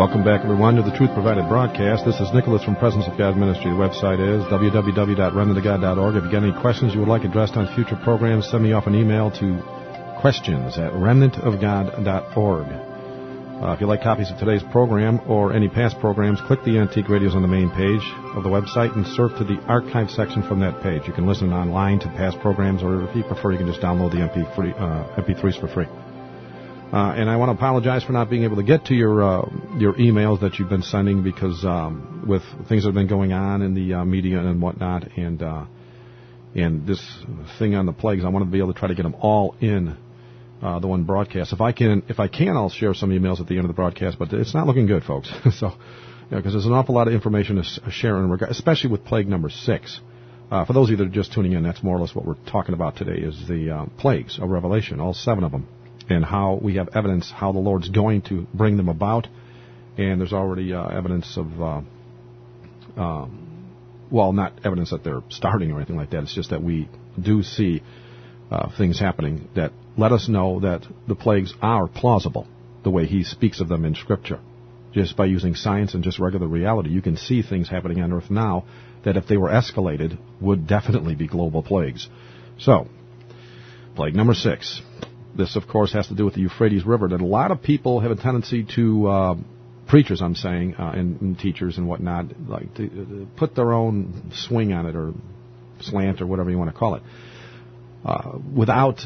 Welcome back, everyone, to the Truth Provided broadcast. This is Nicholas from Presence of God Ministry. The website is www.remnantofgod.org. If you've got any questions you would like addressed on future programs, send me off an email to questions@remnantofgod.org. If you'd like copies of today's program or any past programs, click the Antique Radios on the main page of the website and surf to the archive section from that page. You can listen online to past programs, or if you prefer, you can just download the MP3s for free. And I want to apologize for not being able to get to your emails that you've been sending because with things that have been going on in the media and whatnot, and this thing on the plagues, I want to be able to try to get them all in the one broadcast. If I can, I'll share some emails at the end of the broadcast. But it's not looking good, folks. So, because there's an awful lot of information to share, especially with plague number 6. For those of you that are just tuning in, that's more or less what we're talking about today: is the plagues of Revelation, all 7 of them. And how we have evidence how the Lord's going to bring them about. And there's already evidence of, not evidence that they're starting or anything like that. It's just that we do see things happening that let us know that the plagues are plausible, the way he speaks of them in Scripture. Just by using science and just regular reality, you can see things happening on Earth now that if they were escalated would definitely be global plagues. So, plague number 6. This, of course, has to do with the Euphrates River, that a lot of people have a tendency to, preachers, I'm saying, and teachers and whatnot, like to put their own swing on it or slant or whatever you want to call it, without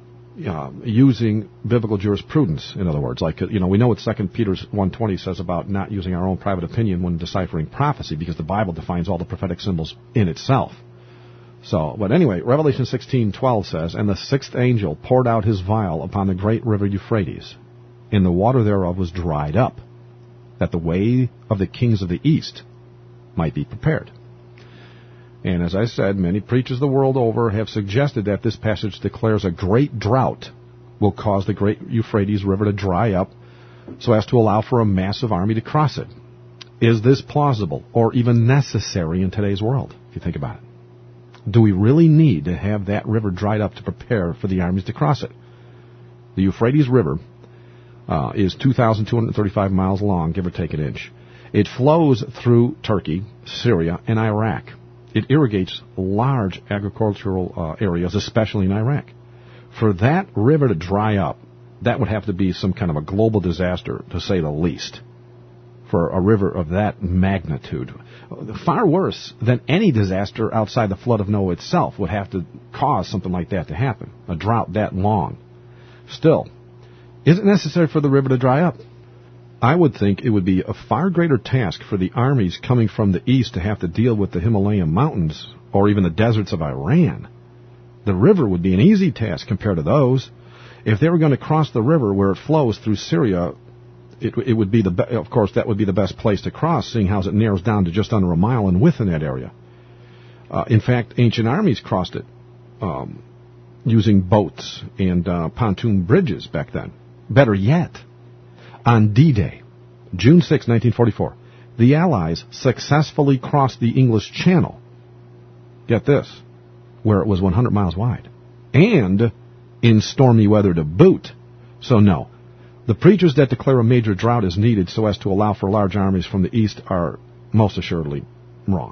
using biblical jurisprudence, in other words. Like, we know what 2 Peter 1:20 says about not using our own private opinion when deciphering prophecy, because the Bible defines all the prophetic symbols in itself. So, but anyway, Revelation 16:12 says, "And the 6th angel poured out his vial upon the great river Euphrates, and the water thereof was dried up, that the way of the kings of the east might be prepared." And as I said, many preachers the world over have suggested that this passage declares a great drought will cause the great Euphrates River to dry up so as to allow for a massive army to cross it. Is this plausible or even necessary in today's world, if you think about it? Do we really need to have that river dried up to prepare for the armies to cross it? The Euphrates River is 2,235 miles long, give or take an inch. It flows through Turkey, Syria, and Iraq. It irrigates large agricultural areas, especially in Iraq. For that river to dry up, that would have to be some kind of a global disaster, to say the least, for a river of that magnitude. Far worse than any disaster outside the flood of Noah itself would have to cause something like that to happen, a drought that long. Still, is it necessary for the river to dry up? I would think it would be a far greater task for the armies coming from the east to have to deal with the Himalayan mountains or even the deserts of Iran. The river would be an easy task compared to those. If they were going to cross the river where it flows through Syria, it would be of course, that would be the best place to cross, seeing how it narrows down to just under a mile and width in that area. In fact, ancient armies crossed it using boats and pontoon bridges back then. Better yet, on D-Day, June 6, 1944, the Allies successfully crossed the English Channel. Get this, where it was 100 miles wide, and in stormy weather to boot. So no. The preachers that declare a major drought is needed so as to allow for large armies from the east are most assuredly wrong.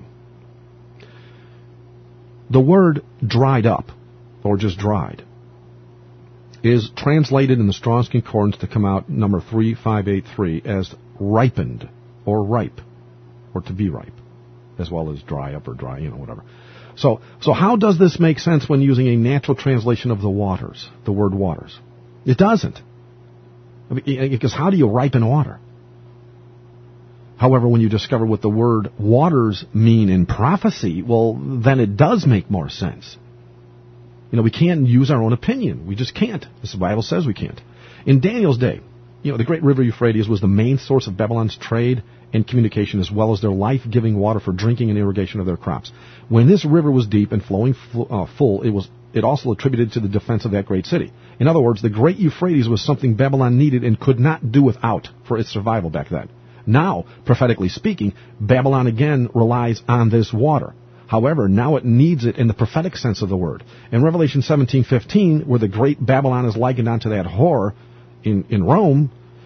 The word dried up, or just dried, is translated in the Strong's Concordance to come out number 3583 as ripened, or ripe, or to be ripe, as well as dry up or dry, whatever. So how does this make sense when using a natural translation of the waters, the word waters? It doesn't. Because how do you ripen water? However, when you discover what the word waters mean in prophecy, well, then it does make more sense. We can't use our own opinion. We just can't. The Bible says we can't. In Daniel's day, the great river Euphrates was the main source of Babylon's trade and communication, as well as their life-giving water for drinking and irrigation of their crops. When this river was deep and flowing full, it also attributed to the defense of that great city. In other words, the great Euphrates was something Babylon needed and could not do without for its survival back then. Now, prophetically speaking, Babylon again relies on this water. However, now it needs it in the prophetic sense of the word. In Revelation 17:15, where the great Babylon is likened unto that whore in Rome,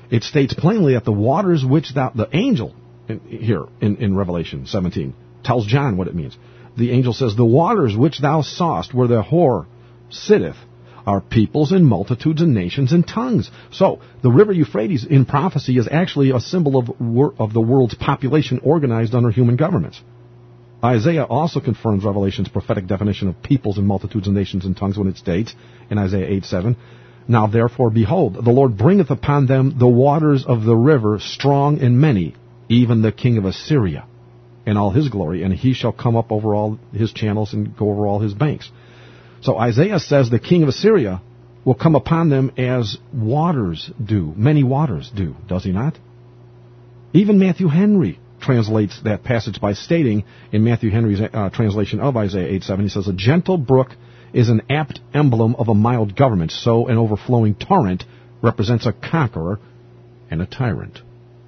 It states plainly that the waters which the angel, here in Revelation 17, tells John what it means. The angel says, the waters which thou sawest where the whore sitteth are peoples and multitudes and nations and tongues. So, the river Euphrates in prophecy is actually a symbol of the world's population organized under human governments. Isaiah also confirms Revelation's prophetic definition of peoples and multitudes and nations and tongues when it states, in Isaiah 8:7, now therefore, behold, the Lord bringeth upon them the waters of the river, strong and many, even the king of Assyria, and all his glory, and he shall come up over all his channels and go over all his banks. So Isaiah says the king of Assyria will come upon them as waters do, many waters do, does he not? Even Matthew Henry translates that passage by stating, in Matthew Henry's translation of Isaiah 8:7, he says, a gentle brook is an apt emblem of a mild government, so an overflowing torrent represents a conqueror and a tyrant.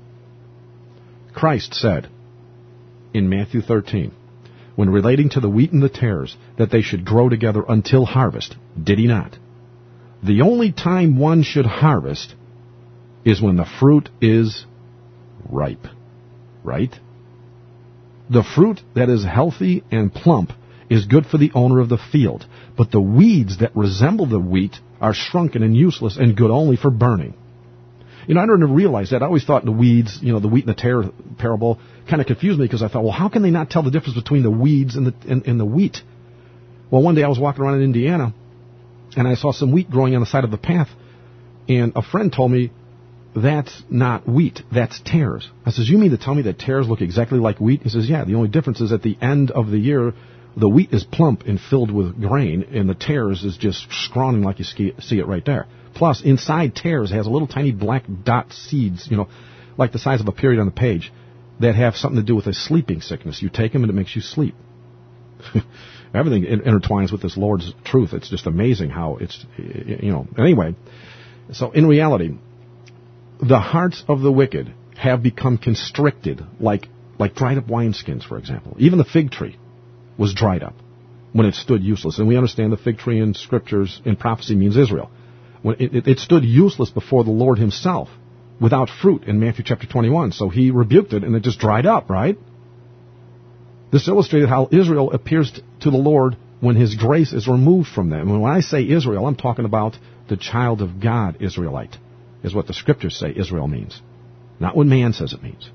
Christ said in Matthew 13, when relating to the wheat and the tares, that they should grow together until harvest, did he not? The only time one should harvest is when the fruit is ripe. Right? The fruit that is healthy and plump is good for the owner of the field, but the weeds that resemble the wheat are shrunken and useless and good only for burning. I didn't realize that. I always thought the weeds, the wheat and the tare parable kind of confused me because I thought, well, how can they not tell the difference between the weeds and the wheat? Well, one day I was walking around in Indiana, and I saw some wheat growing on the side of the path, and a friend told me, that's not wheat, that's tares. I says, you mean to tell me that tares look exactly like wheat? He says, yeah, the only difference is at the end of the year, the wheat is plump and filled with grain, and the tares is just scrawny like you see it right there. Plus, inside tares has a little tiny black dot seeds, like the size of a period on the page, that have something to do with a sleeping sickness. You take them and it makes you sleep. Everything intertwines with this Lord's truth. It's just amazing how it's, Anyway, so in reality, the hearts of the wicked have become constricted, like dried up wineskins, for example. Even the fig tree was dried up when it stood useless. And we understand the fig tree in scriptures, in prophecy, means Israel. When it stood useless before the Lord himself, without fruit in Matthew chapter 21. So he rebuked it and it just dried up, right? This illustrated how Israel appears to the Lord when his grace is removed from them. And when I say Israel, I'm talking about the child of God, Israelite, is what the scriptures say Israel means, not what man says it means.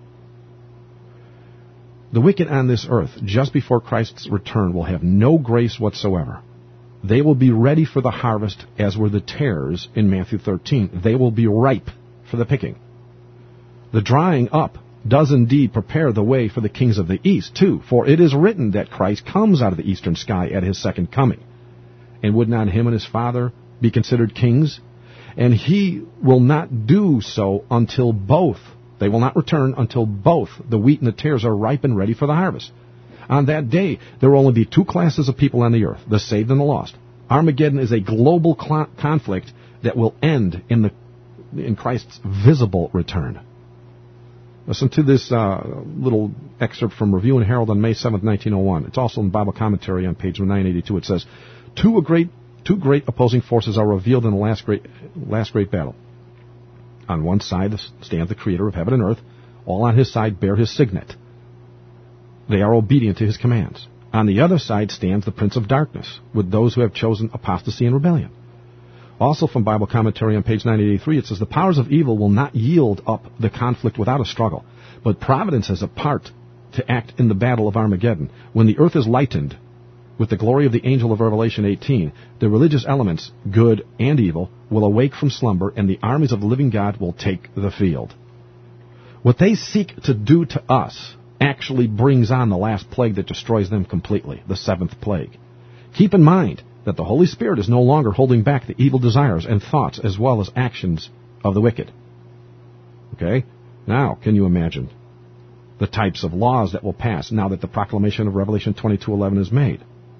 The wicked on this earth, just before Christ's return, will have no grace whatsoever. They will be ready for the harvest, as were the tares in Matthew 13. They will be ripe for the picking. The drying up does indeed prepare the way for the kings of the east, too, for it is written that Christ comes out of the eastern sky at his second coming. And would not him and his Father be considered kings? And he will not do so until both. They will not return until both the wheat and the tares are ripe and ready for the harvest. On that day, there will only be two classes of people on the earth, the saved and the lost. Armageddon is a global conflict that will end in Christ's visible return. Listen to this little excerpt from Review and Herald on May 7th, 1901. It's also in Bible commentary on page 982. It says, Two great opposing forces are revealed in the last great battle. On one side stands the Creator of heaven and earth. All on his side bear his signet. They are obedient to his commands. On the other side stands the Prince of Darkness, with those who have chosen apostasy and rebellion. Also from Bible commentary on page 983, it says, the powers of evil will not yield up the conflict without a struggle, but providence has a part to act in the battle of Armageddon. When the earth is lightened with the glory of the angel of Revelation 18, the religious elements, good and evil, will awake from slumber, and the armies of the living God will take the field. What they seek to do to us actually brings on the last plague that destroys them completely, the seventh plague. Keep in mind that the Holy Spirit is no longer holding back the evil desires and thoughts as well as actions of the wicked. Okay? Now, can you imagine the types of laws that will pass now that the proclamation of Revelation 22:11 is made?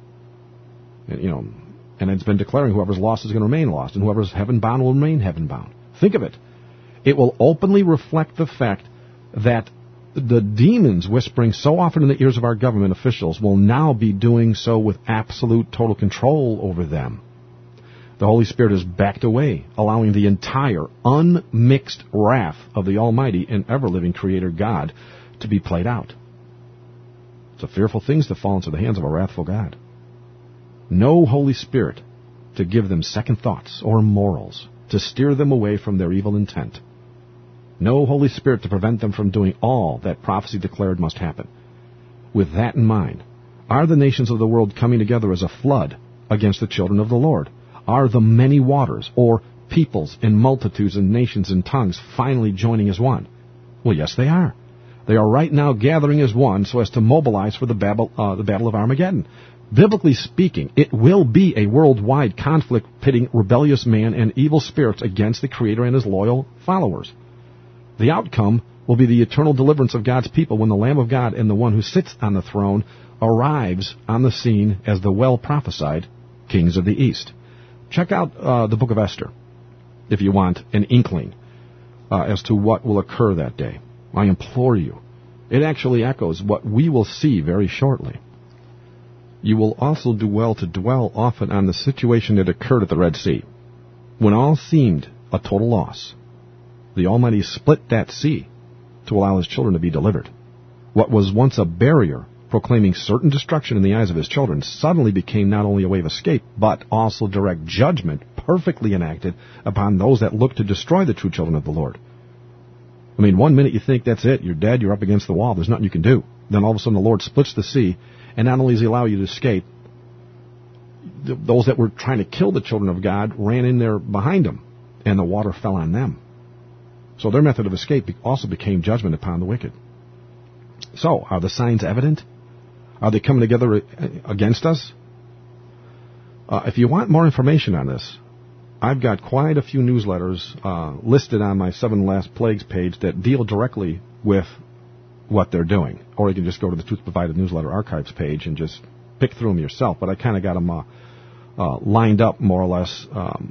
And it's been declaring whoever's lost is going to remain lost, and whoever's heaven-bound will remain heaven-bound. Think of it. It will openly reflect the fact that the demons whispering so often in the ears of our government officials will now be doing so with absolute total control over them. The Holy Spirit is backed away, allowing the entire unmixed wrath of the Almighty and ever-living Creator God to be played out. It's a fearful thing to fall into the hands of a wrathful God. No Holy Spirit to give them second thoughts or morals, to steer them away from their evil intent. No Holy Spirit to prevent them from doing all that prophecy declared must happen. With that in mind, are the nations of the world coming together as a flood against the children of the Lord? Are the many waters, or peoples and multitudes and nations and tongues, finally joining as one? Well, yes, they are. They are right now gathering as one so as to mobilize for the Battle of Armageddon. Biblically speaking, it will be a worldwide conflict pitting rebellious man and evil spirits against the Creator and His loyal followers. The outcome will be the eternal deliverance of God's people when the Lamb of God and the one who sits on the throne arrives on the scene as the well-prophesied kings of the East. Check out the book of Esther if you want an inkling as to what will occur that day. I implore you. It actually echoes what we will see very shortly. You will also do well to dwell often on the situation that occurred at the Red Sea. When all seemed a total loss, the Almighty split that sea to allow His children to be delivered. What was once a barrier proclaiming certain destruction in the eyes of His children suddenly became not only a way of escape, but also direct judgment perfectly enacted upon those that look to destroy the true children of the Lord. I mean, one minute you think that's it, you're dead, you're up against the wall, there's nothing you can do. Then all of a sudden the Lord splits the sea, and not only does He allow you to escape, those that were trying to kill the children of God ran in there behind them, and the water fell on them. So their method of escape also became judgment upon the wicked. So, are the signs evident? Are they coming together against us? If you want more information on this, I've got quite a few newsletters listed on my 7 Last Plagues page that deal directly with what they're doing. Or you can just go to the Truth Provided Newsletter Archives page and just pick through them yourself. But I kind of got them lined up more or less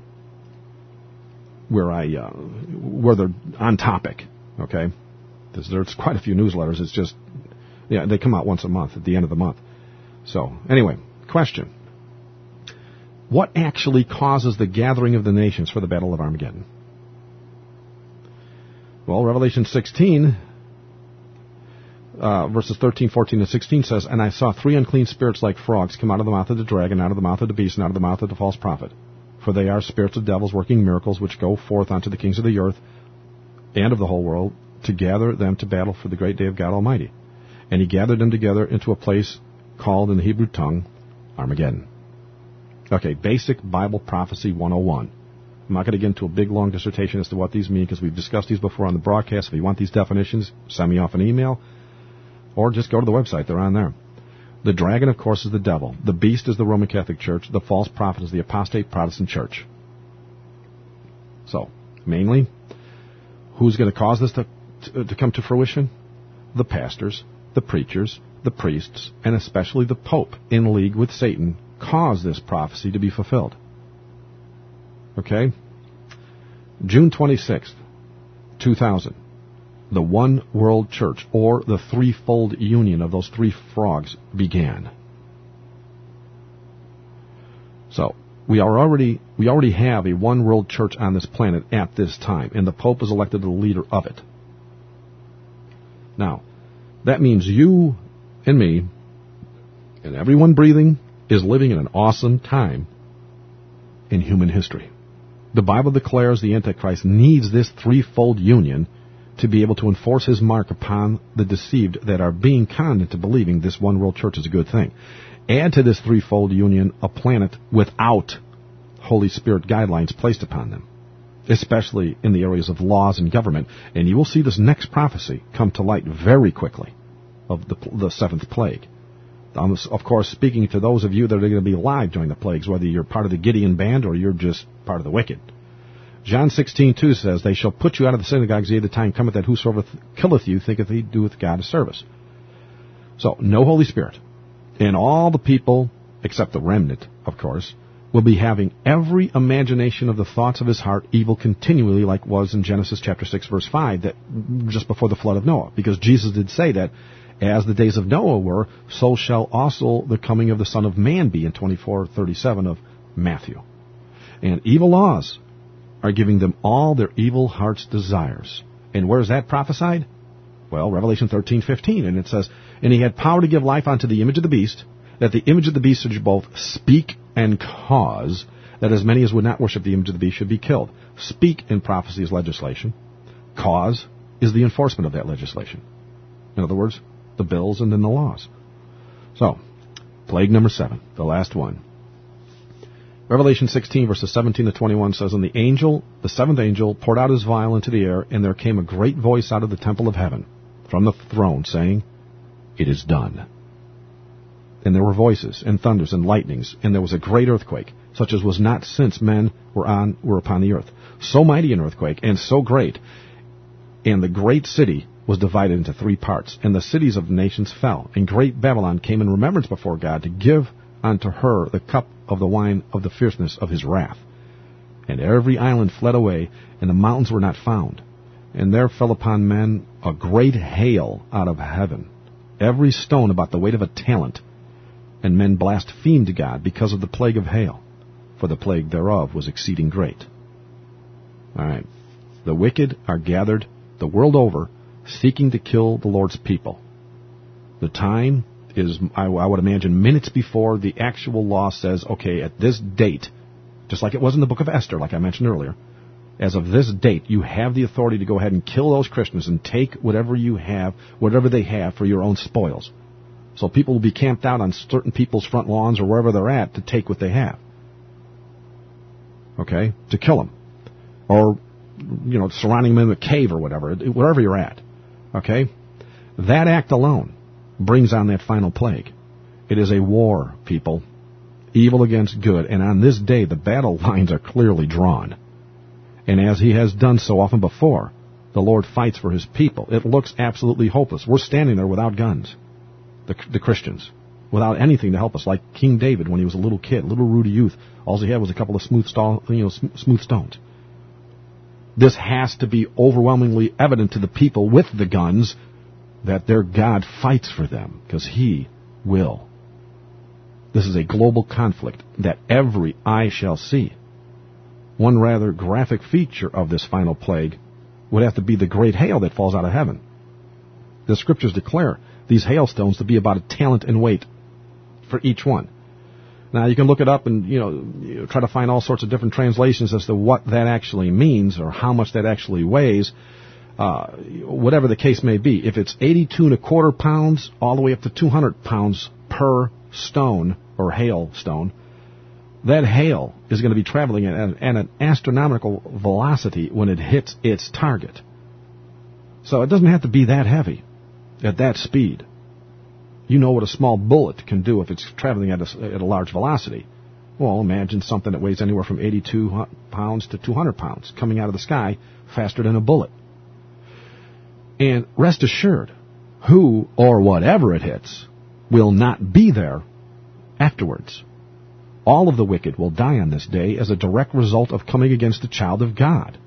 where they're on topic. Okay, there's quite a few newsletters. It's just they come out once a month at the end of the month. So anyway, question. What actually causes the gathering of the nations for the Battle of Armageddon? Well, Revelation 16, verses 13, 14, and 16 says, "And I saw 3 unclean spirits like frogs come out of the mouth of the dragon, out of the mouth of the beast, and out of the mouth of the false prophet. For they are spirits of devils working miracles, which go forth unto the kings of the earth and of the whole world, to gather them to battle for the great day of God Almighty. And He gathered them together into a place called in the Hebrew tongue Armageddon." Okay, basic Bible prophecy 101. I'm not going to get into a big, long dissertation as to what these mean, because we've discussed these before on the broadcast. If you want these definitions, send me off an email, or just go to the website. They're on there. The dragon, of course, is the devil. The beast is the Roman Catholic Church. The false prophet is the apostate Protestant Church. So, mainly, who's going to cause this to come to fruition? The pastors, the preachers, the priests, and especially the Pope, in league with Satan, cause this prophecy to be fulfilled. Okay? June 26th, 2000, the one world church, or the threefold union of those 3 frogs, began. So, we already have a one world church on this planet at this time, and the Pope is elected the leader of it. Now, that means you and me, and everyone breathing, is living in an awesome time in human history. The Bible declares the Antichrist needs this threefold union to be able to enforce his mark upon the deceived that are being conned into believing this one world church is a good thing. Add to this threefold union a planet without Holy Spirit guidelines placed upon them, especially in the areas of laws and government, and you will see this next prophecy come to light very quickly of the 7th plague. Of course, speaking to those of you that are going to be alive during the plagues, whether you're part of the Gideon band or you're just part of the wicked. John 16:2 says, "They shall put you out of the synagogues, yea, the time cometh that whosoever killeth you thinketh he doeth God a service." So, no Holy Spirit. And all the people, except the remnant, of course, will be having every imagination of the thoughts of his heart evil continually, like was in Genesis chapter 6, verse 5, that just before the flood of Noah. Because Jesus did say that, as the days of Noah were, so shall also the coming of the Son of Man be, in 24:37 of Matthew. And evil laws are giving them all their evil heart's desires. And where is that prophesied? Well, Revelation 13:15, and it says, "And he had power to give life unto the image of the beast, that the image of the beast should both speak and cause, that as many as would not worship the image of the beast should be killed." Speak in prophecy is legislation. Cause is the enforcement of that legislation. In other words, the bills and then the laws. So, plague number 7, the last one. Revelation 16, verses 17 to 21 says, "And the seventh angel, poured out his vial into the air, and there came a great voice out of the temple of heaven, from the throne, saying, It is done. And there were voices, and thunders, and lightnings, and there was a great earthquake, such as was not since men were upon the earth. So mighty an earthquake, and so great. And the great city was divided into 3 parts, and the cities of the nations fell. And great Babylon came in remembrance before God, to give unto her the cup of the wine of the fierceness of his wrath. And every island fled away, and the mountains were not found. And there fell upon men a great hail out of heaven, every stone about the weight of a talent. And men blasphemed God because of the plague of hail, for the plague thereof was exceeding great." All right. The wicked are gathered the world over, seeking to kill the Lord's people. The time is, I would imagine, minutes before the actual law says, okay, at this date, just like it was in the book of Esther, like I mentioned earlier, as of this date, you have the authority to go ahead and kill those Christians and take whatever they have for your own spoils. So people will be camped out on certain people's front lawns or wherever they're at to take what they have. Okay? To kill them. Or, surrounding them in a cave or wherever you're at. Okay? That act alone brings on that final plague. It is a war, people. Evil against good. And on this day, the battle lines are clearly drawn. And as he has done so often before, the Lord fights for his people. It looks absolutely hopeless. We're standing there without guns. The Christians, without anything to help us, like King David when he was a little kid, little ruddy youth. All he had was a couple of smooth stones. This has to be overwhelmingly evident to the people with the guns that their God fights for them, because he will. This is a global conflict that every eye shall see. One rather graphic feature of this final plague would have to be the great hail that falls out of heaven. The scriptures declare these hailstones to be about a talent in weight for each one. Now, you can look it up and, try to find all sorts of different translations as to what that actually means or how much that actually weighs, whatever the case may be. If it's 82 1/4 pounds all the way up to 200 pounds per stone or hailstone, that hail is going to be traveling at an astronomical velocity when it hits its target. So it doesn't have to be that heavy at that speed. You know what a small bullet can do if it's traveling at a large velocity. Well, imagine something that weighs anywhere from 82 pounds to 200 pounds coming out of the sky faster than a bullet. And rest assured, who or whatever it hits will not be there afterwards. All of the wicked will die on this day as a direct result of coming against the child of God.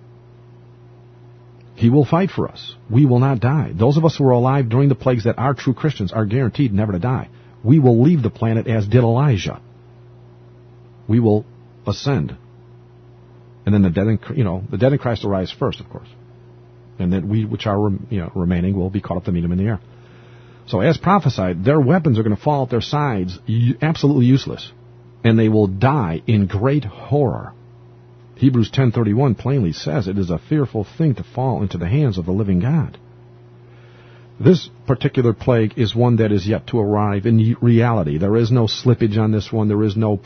He will fight for us. We will not die. Those of us who are alive during the plagues that are true Christians are guaranteed never to die. We will leave the planet as did Elijah. We will ascend. And then the dead in Christ will rise first, of course. And then we, which are remaining, will be caught up to meet him in the air. So as prophesied, their weapons are going to fall at their sides, absolutely useless. And they will die in great horror. Hebrews 10:31 plainly says it is a fearful thing to fall into the hands of the living God. This particular plague is one that is yet to arrive in reality. There is no slippage on this one. There is no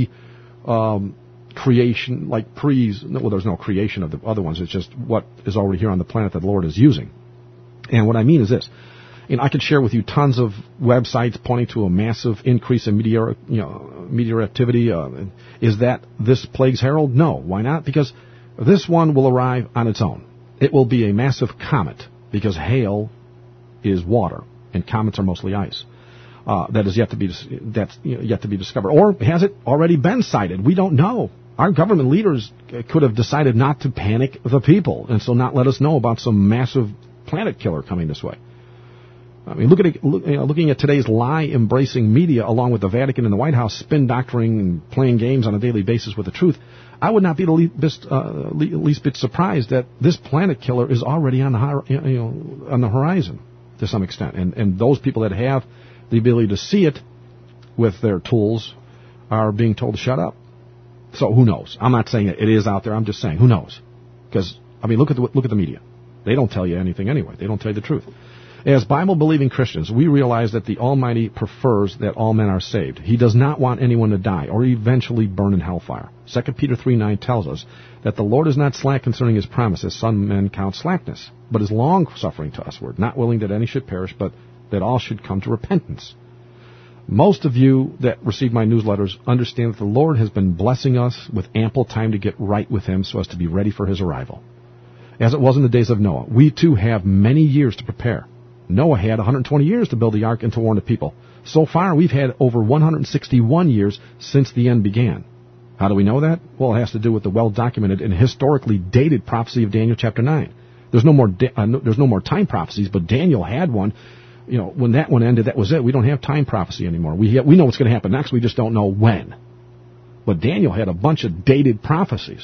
creation, there's no creation of the other ones. It's just what is already here on the planet that the Lord is using. And what I mean is this. I could share with you tons of websites pointing to a massive increase in meteor activity. Is that this plague's herald? No. Why not? Because this one will arrive on its own. It will be a massive comet, because hail is water and comets are mostly ice. That is yet to be discovered. Or has it already been sighted? We don't know. Our government leaders could have decided not to panic the people, and so not let us know about some massive planet killer coming this way. I mean, looking at today's lie-embracing media, along with the Vatican and the White House spin doctoring and playing games on a daily basis with the truth, I would not be the least bit surprised that this planet killer is already on the horizon to some extent. And those people that have the ability to see it with their tools are being told to shut up. So who knows? I'm not saying it is out there. I'm just saying who knows? Because I mean, look at the media. They don't tell you anything anyway. They don't tell you the truth. As Bible-believing Christians, we realize that the Almighty prefers that all men are saved. He does not want anyone to die or eventually burn in hellfire. 2 Peter 3:9 tells us that the Lord is not slack concerning his promise, as some men count slackness, but is long-suffering to usward, not willing that any should perish, but that all should come to repentance. Most of you that receive my newsletters understand that the Lord has been blessing us with ample time to get right with him so as to be ready for his arrival. As it was in the days of Noah, we too have many years to prepare. Noah had 120 years to build the ark and to warn the people. So far, we've had over 161 years since the end began. How do we know that? Well, it has to do with the well-documented and historically dated prophecy of Daniel chapter 9. There's no more time prophecies, but Daniel had one. You know, when that one ended, that was it. We don't have time prophecy anymore. We know what's going to happen next. We just don't know when. But Daniel had a bunch of dated prophecies,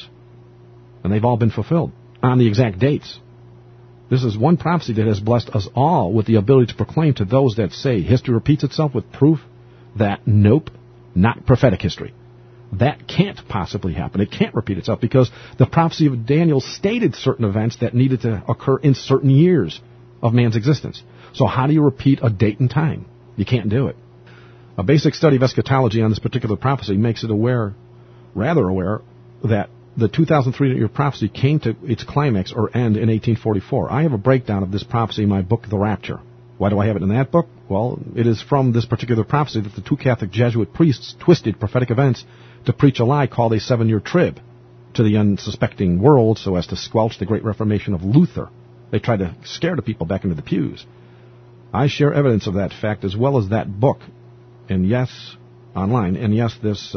and they've all been fulfilled on the exact dates. This is one prophecy that has blessed us all with the ability to proclaim to those that say history repeats itself with proof that, nope, not prophetic history. That can't possibly happen. It can't repeat itself because the prophecy of Daniel stated certain events that needed to occur in certain years of man's existence. So how do you repeat a date and time? You can't do it. A basic study of eschatology on this particular prophecy makes it rather aware, that the 2,300-year prophecy came to its climax or end in 1844. I have a breakdown of this prophecy in my book, The Rapture. Why do I have it in that book? Well, it is from this particular prophecy that the two Catholic Jesuit priests twisted prophetic events to preach a lie called a 7-year trib to the unsuspecting world so as to squelch the Great Reformation of Luther. They tried to scare the people back into the pews. I share evidence of that fact as well as that book, and yes, online, and yes, this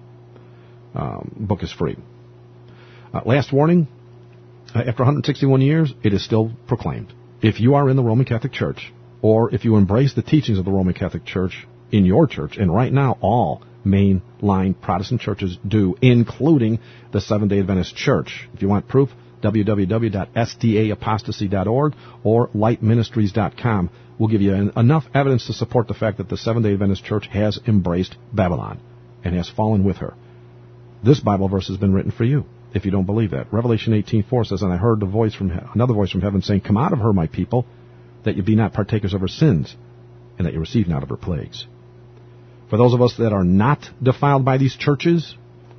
book is free. Last warning, after 161 years, it is still proclaimed. If you are in the Roman Catholic Church, or if you embrace the teachings of the Roman Catholic Church in your church, and right now all mainline Protestant churches do, including the Seventh-day Adventist Church. If you want proof, www.staapostasy.org or lightministries.com will give you enough evidence to support the fact that the Seventh-day Adventist Church has embraced Babylon and has fallen with her. This Bible verse has been written for you, if you don't believe that. Revelation 18:4 says, "And I heard another voice from heaven saying, 'Come out of her, my people, that you be not partakers of her sins, and that you receive not of her plagues.'" For those of us that are not defiled by these churches,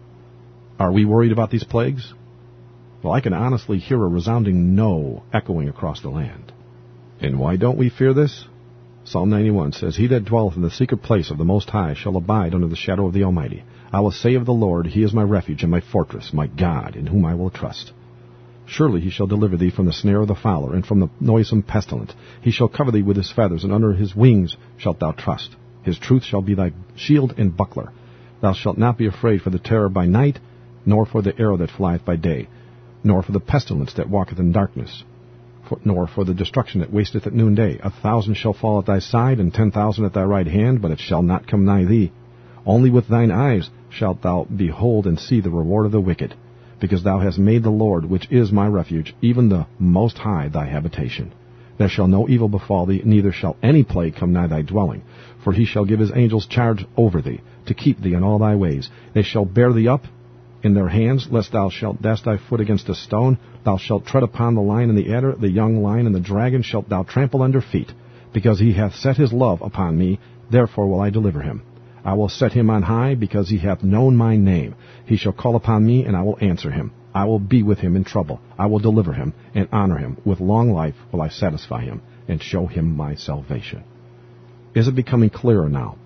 are we worried about these plagues? Well, I can honestly hear a resounding no echoing across the land. And why don't we fear this? Psalm 91 says, "He that dwelleth in the secret place of the Most High shall abide under the shadow of the Almighty. I will say of the Lord, He is my refuge and my fortress, my God, in whom I will trust. Surely He shall deliver thee from the snare of the fowler, and from the noisome pestilence. He shall cover thee with His feathers, and under His wings shalt thou trust. His truth shall be thy shield and buckler. Thou shalt not be afraid for the terror by night, nor for the arrow that flieth by day, nor for the pestilence that walketh in darkness, nor for the destruction that wasteth at noonday. 1,000 shall fall at thy side, and 10,000 at thy right hand, but it shall not come nigh thee. Only with thine eyes shalt thou behold and see the reward of the wicked, because thou hast made the Lord, which is my refuge, even the Most High, thy habitation. There shall no evil befall thee, neither shall any plague come nigh thy dwelling. For He shall give His angels charge over thee, to keep thee in all thy ways. They shall bear thee up in their hands, lest thou shalt dash thy foot against a stone. Thou shalt tread upon the lion and the adder, the young lion and the dragon shalt thou trample under feet. Because He hath set His love upon me, therefore will I deliver him. I will set him on high, because he hath known my name. He shall call upon me, and I will answer him. I will be with him in trouble. I will deliver him and honor him. With long life will I satisfy him and show him my salvation. Is it becoming clearer now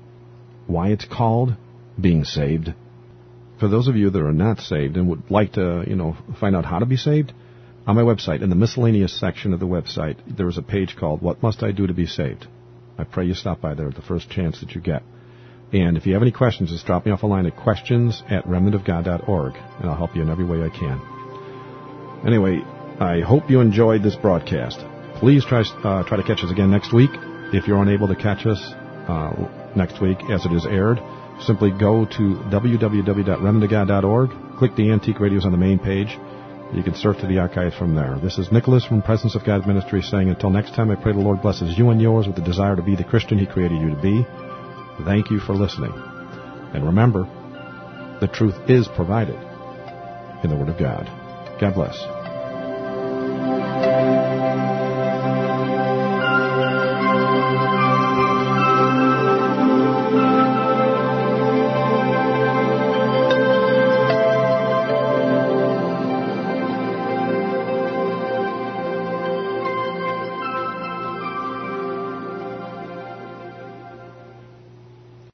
why it's called being saved? For those of you that are not saved and would like to, find out how to be saved, on my website, in the miscellaneous section of the website, there is a page called What Must I Do to Be Saved? I pray you stop by there at the first chance that you get. And if you have any questions, just drop me off a line at questions@remnantofgod.org, and I'll help you in every way I can. Anyway, I hope you enjoyed this broadcast. Please try to catch us again next week. If you're unable to catch us next week as it is aired, simply go to www.remnantofgod.org, click the Antique Radios on the main page. You can surf to the archives from there. This is Nicholas from Presence of God Ministry saying, until next time, I pray the Lord blesses you and yours with the desire to be the Christian He created you to be. Thank you for listening. And remember, the truth is provided in the Word of God. God bless.